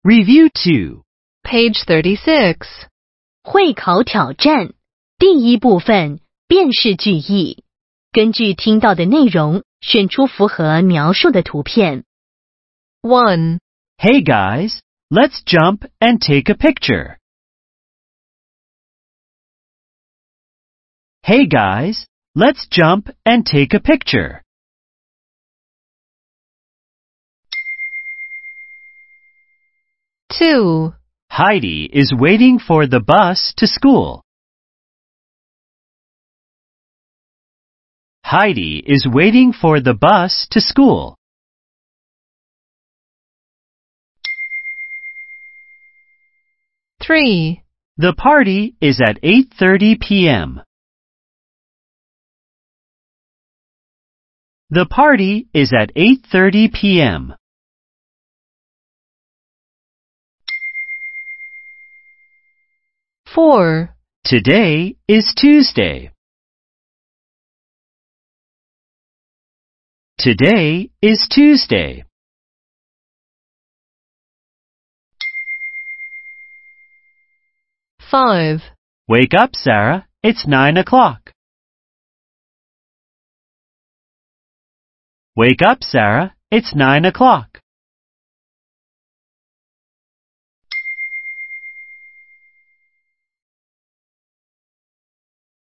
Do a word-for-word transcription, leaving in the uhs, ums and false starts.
Review two. Page thirty-six. 会考挑战第一部分辨识句意，根据听到的内容选出符合描述的图片。 one. Hey guys, let's jump and take a picture. Hey guys, let's jump and take a picture. two. Heidi is waiting for the bus to school. Heidi is waiting for the bus to school. three. The party is at eight thirty p.m. The party is at eight thirty p.m. four. Today is Tuesday. Today is Tuesday. five. Wake up, Sarah. It's nine o'clock. Wake up, Sarah. It's nine o'clock.